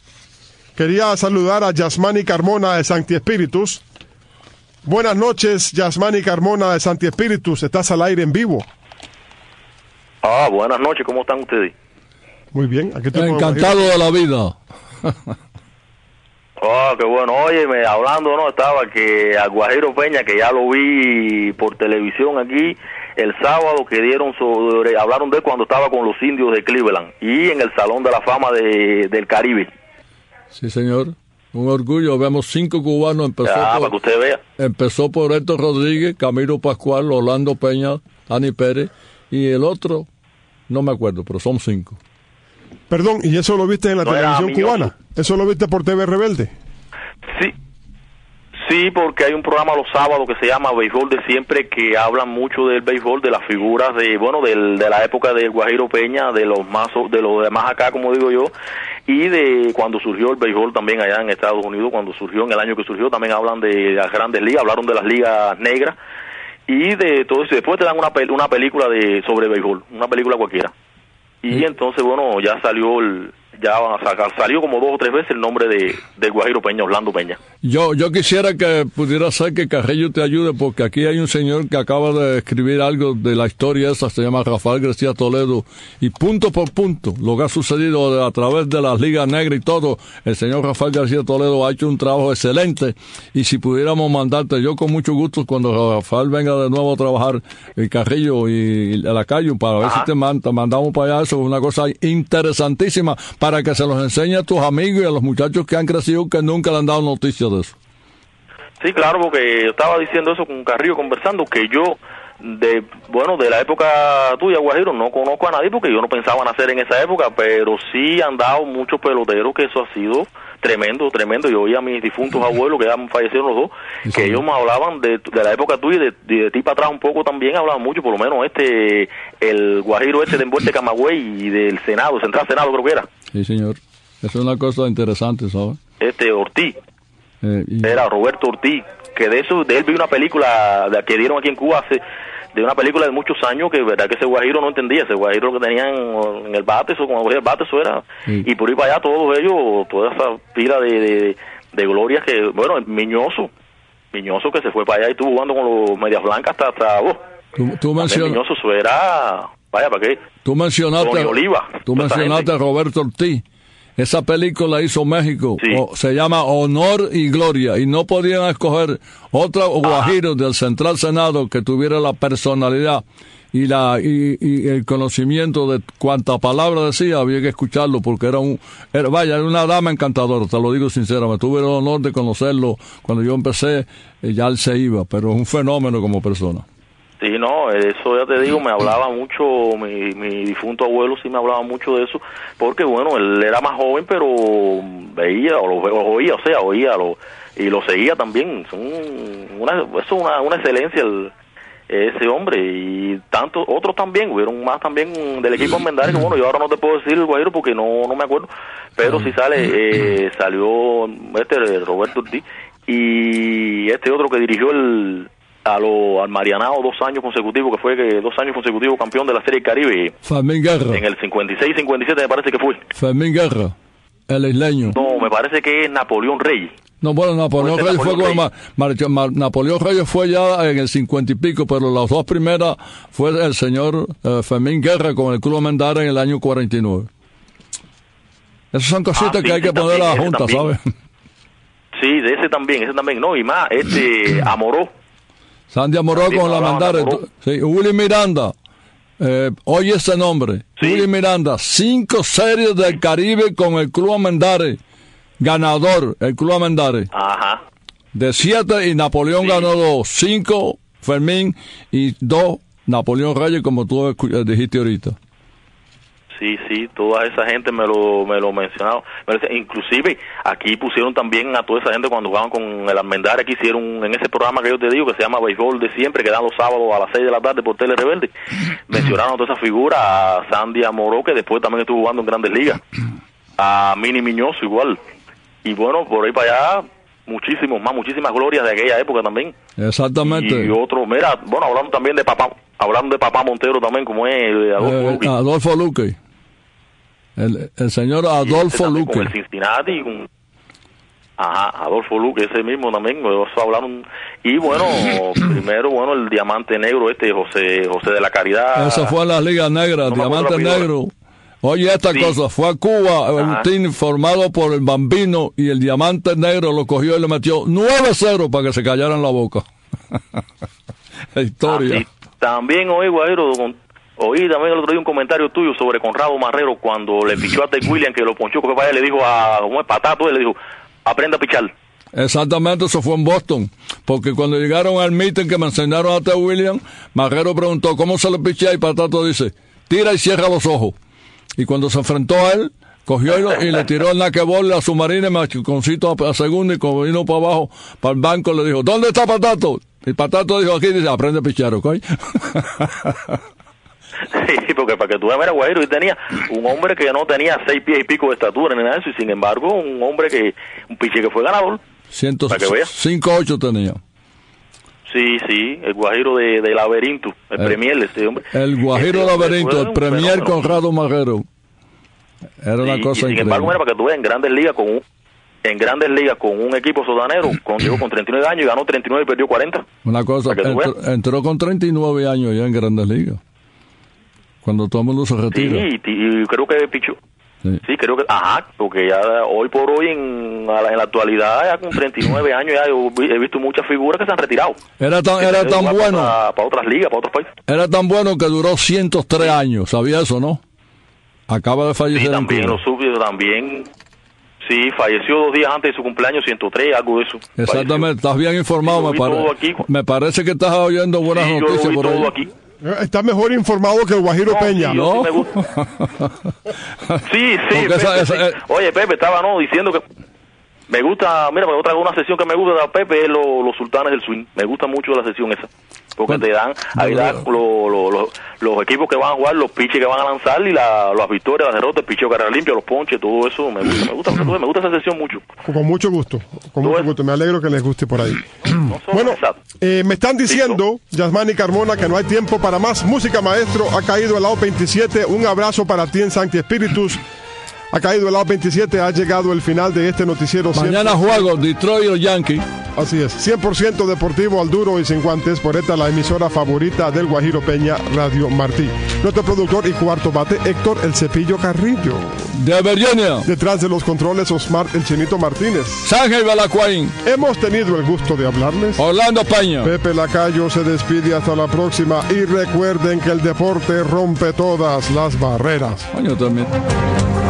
Quería saludar a Yasmani Carmona de Sancti Spiritus. Buenas noches, Yasmani Carmona de Sancti Spiritus. Estás al aire en vivo. Ah, buenas noches, ¿cómo están ustedes? Muy bien. ¿A qué te Encantado de la vida. Oh, qué bueno. Oye, me, hablando, ¿no? Estaba que a Guajiro Peña, que ya lo vi por televisión aquí, el sábado que dieron sobre, hablaron de él cuando estaba con los indios de Cleveland y en el Salón de la Fama de, del Caribe. Sí, señor. Un orgullo. Vemos cinco cubanos. Empezó, Ya, por, para que usted vea. empezó por Héctor Rodríguez, Camilo Pascual, Orlando Peña, Dani Pérez, y el otro, no me acuerdo, pero son cinco. Perdón, ¿y eso lo viste en la No era televisión Miñoso. cubana? ¿Eso lo viste por T V Rebelde? Sí, sí, porque hay un programa los sábados que se llama Béisbol de Siempre, que hablan mucho del béisbol, de las figuras de, bueno, del, de la época de Guajiro Peña, de los más, de los demás acá, como digo yo, y de cuando surgió el béisbol también allá en Estados Unidos, cuando surgió, en el año que surgió, también hablan de las grandes ligas, hablaron de las ligas negras, y de todo eso. Después te dan una, pel- una película de sobre béisbol, una película cualquiera. Y Sí. entonces, bueno, ya salió el, ya van a sacar, salió como dos o tres veces el nombre de, de Guajiro Peña, Orlando Peña. Yo yo quisiera que pudiera ser que Carrillo te ayude, porque aquí hay un señor que acaba de escribir algo de la historia esa, se llama Rafael García Toledo, y punto por punto, lo que ha sucedido de- a través de las ligas negras y todo, el señor Rafael García Toledo ha hecho un trabajo excelente, y si pudiéramos mandarte, yo con mucho gusto, cuando Rafael venga de nuevo a trabajar, el Carrillo y, y a la calle, para ver Ajá. si te man- te mandamos para allá, eso es una cosa interesantísima, para que se los enseñe a tus amigos y a los muchachos que han crecido que nunca le han dado noticias de eso. Sí, claro, porque yo estaba diciendo eso con Carrillo, conversando, que yo, de bueno, de la época tuya, Guajiro, no conozco a nadie, porque yo no pensaba nacer en esa época, pero sí han dado muchos peloteros, que eso ha sido tremendo, tremendo. Yo oía a mis difuntos abuelos, que ya fallecieron los dos, Sí, que señor. ellos me hablaban de, de la época tuya y de, de, de ti para atrás un poco también, hablaban mucho, por lo menos este, el Guajiro este de Envuelta Camagüey y del Senado, Central Senado creo que era, Sí, señor. Eso es una cosa interesante, ¿sabes? este Ortiz. Eh, y- Era Roberto Ortiz, que de eso, de él vi una película de, que dieron aquí en Cuba hace, de una película de muchos años, que verdad que ese Guajiro no entendía, ese Guajiro lo que tenían en el bate, eso cuando cogía el bate, eso era, Sí. y por ahí para allá todos ellos, toda esa pila de, de, de glorias que, bueno, Miñoso, Miñoso que se fue para allá y estuvo jugando con los Medias Blancas hasta, hasta vos, tú, tú, también mencion- Miñoso, eso era, vaya, ¿para qué? tú mencionaste, Tony Oliva, tú toda esa mencionaste gente. a Roberto Ortiz. Esa película la hizo México. Sí. O- se llama Honor y Gloria. Y no podían escoger otro Guajiro del Central Senado que tuviera la personalidad y la y, y el conocimiento de cuánta palabra decía. Había que escucharlo porque era un... Era, vaya, era una dama encantadora, te lo digo sinceramente. Tuve el honor de conocerlo cuando yo empecé. eh, Ya él se iba, pero es un fenómeno como persona. Sí, no, eso ya te digo, me hablaba mucho, mi, mi difunto abuelo sí me hablaba mucho de eso, porque bueno, él era más joven, pero veía, o lo, lo oía, o sea, oía, lo, y lo seguía también. Son una, eso es una, una excelencia el, ese hombre, y tantos otros también, hubieron más también del equipo Almendares, que bueno, yo ahora no te puedo decir el Guajiro porque no, no me acuerdo, pero sí sale, eh, salió este Roberto Ortiz, y este otro que dirigió el... a lo, al Marianao dos años consecutivos, que fue que dos años consecutivos campeón de la Serie Caribe Fermín Guerra. en el cincuenta y seis cincuenta y siete me parece que fue. Fermín Guerra. El isleño. No, me parece que es Napoleón Reyes. No, bueno, Napoleón Puede ser Reyes fue Napoleón con Mar- Mar- Mar- Napoleón Reyes fue ya en el cincuenta y pico, pero las dos primeras fue el señor eh, Fermín Guerra con el Club Almendares en el año cuarenta y nueve. Esas son cositas Ah, sí, que hay que ese poner a la también, Junta, ese también. ¿sabes? Sí, de ese también, ese también. No, y más, este Amoró. Sandy Amoró También con la hablaban de Almendares. Amoró. Sí, Willy Miranda. Eh, oye ese nombre. Sí. Willy Miranda. Cinco series del Caribe con el Club Almendares. Ganador, el Club Almendares. Ajá. De siete y Napoleón Sí. ganó dos. Cinco Fermín y dos Napoleón Reyes, como tú escu- eh, dijiste ahorita. Sí, sí, toda esa gente me lo me lo mencionaron. Me lo dice- Inclusive aquí pusieron también a toda esa gente cuando jugaban con el Almendares, que hicieron en ese programa que yo te digo, que se llama Béisbol de Siempre, que dan los sábados a las seis de la tarde por Tele Rebelde. Mencionaron a toda esa figura, a Sandy Amoró, que después también estuvo jugando en Grandes Ligas, a Mini Miñoso igual. Y bueno, por ahí para allá, muchísimos más, muchísimas glorias de aquella época también. Exactamente. Y otro, mira, bueno, hablando también de papá, hablando de papá Montero también, como es eh, Adolfo Eh, Luque. Adolfo Luque. El, el señor Y ese Adolfo también Luque. con el Cincinnati, con... Ajá, Adolfo Luque, ese mismo también, eso hablaron. Y bueno, primero, bueno, el Diamante Negro, este, José José de la Caridad. Eso fue en las ligas negras, No me acuerdo Diamante la figura. Negro. Oye, esta Sí. cosa, fue a Cuba, Ajá. un team formado por el Bambino y el Diamante Negro lo cogió y le metió nueve cero para que se callaran la boca. La historia. Así. También oí, Guajiro, con- oí también el otro día un comentario tuyo sobre Conrado Marrero cuando le pichó a Ted Williams, que lo ponchó, que fue para allá, le dijo a, ¿cómo es? Patato, él le dijo, aprenda a pichar. Exactamente, eso fue en Boston. Porque cuando llegaron al meeting que me enseñaron a Ted Williams, Marrero preguntó cómo se le pichea y Patato dice, tira y cierra los ojos. Y cuando se enfrentó a él, cogió y, lo- y le tiró el naquebol a Submarina, machuconcito a, a segundo, y como vino para abajo, para el banco, le dijo, ¿dónde está Patato? Y Patato dijo, aquí, dice, aprende a pichar, ¿ok? Sí, porque para que tú veas, mira, Guajiro, y tenía un hombre que no tenía seis pies y pico de estatura ni nada de eso, y sin embargo, un hombre que, un piche que fue ganador. Para que veas. cinco ocho tenía. Sí, sí, el Guajiro de, de Laberinto, el Eh, premier de este hombre. El Guajiro Este hombre Laberinto, fue el un premier fenómeno. Conrado Marrero. Era una Sí, cosa y sin increíble. embargo, mira, para que tú veas, en Grandes Ligas con un, en Grandes Ligas con un equipo sotanero, con, llegó con treinta y nueve años y ganó treinta y nueve y perdió cuarenta. Una cosa, Para que tú entró, veas. entró con treinta y nueve años ya en Grandes Ligas. Cuando todo el mundo se Sí, retira. y, y creo que pichó. Sí. Sí, creo que, ajá, porque ya hoy por hoy, en, a la, en la actualidad, ya con treinta y nueve años, ya yo vi- he visto muchas figuras que se han retirado. Era tan, Que era se han tan ido a bueno, Para, para otras ligas, para otros países. era tan bueno que duró ciento tres años. ¿Sabía eso, no? Acaba de Sí, fallecer en también, Cuba. lo supe, también. Sí, falleció dos días antes de su cumpleaños, ciento tres, algo de eso. Exactamente, estás bien informado. Sí, lo me, vi pare- todo aquí. me parece que estás oyendo buenas Falleció. Sí, yo noticias lo vi por todo ahí. aquí. Está mejor informado que el Guajiro No, Peña. sí, yo- ¿No? sí me gusta. Sí, sí, Porque Pepe, esa- esa- sí. eh. Oye, Pepe, estaba no diciendo que me gusta, mira, otra una sesión que me gusta de Pepe es lo- los sultanes del swing. Me gusta mucho la sesión esa. Porque Bueno, te dan, ahí bueno, dan lo- lo- lo- los equipos que van a jugar, los pitches que van a lanzar y la, las victorias, las derrotas, el picheo carrera limpia, los ponches, todo eso. Me gusta, me gusta, me gusta esa sesión mucho. Con mucho gusto, con mucho gusto. Me alegro que les guste por ahí. No son Bueno, exactos. eh, me están diciendo, Yasmani Carmona, que no hay tiempo para más música, maestro. Ha caído el lado veintisiete. Un abrazo para ti en Sancti Spiritus. Ha caído el lado veintisiete. Ha llegado el final de este noticiero. Mañana juego Detroit o Yankee. Así es, cien por ciento deportivo al duro y sin guantes, por esta la emisora favorita del Guajiro Peña, Radio Martí. Nuestro productor y cuarto bate, Héctor El Cepillo Carrillo. De Virginia, Detrás de los controles, Osmar El Chinito Martínez. Sángel Balacuaín, Hemos tenido el gusto de hablarles. Orlando Peña. Pepe Lacayo se despide hasta la próxima y recuerden que el deporte rompe todas las barreras. Coño, también.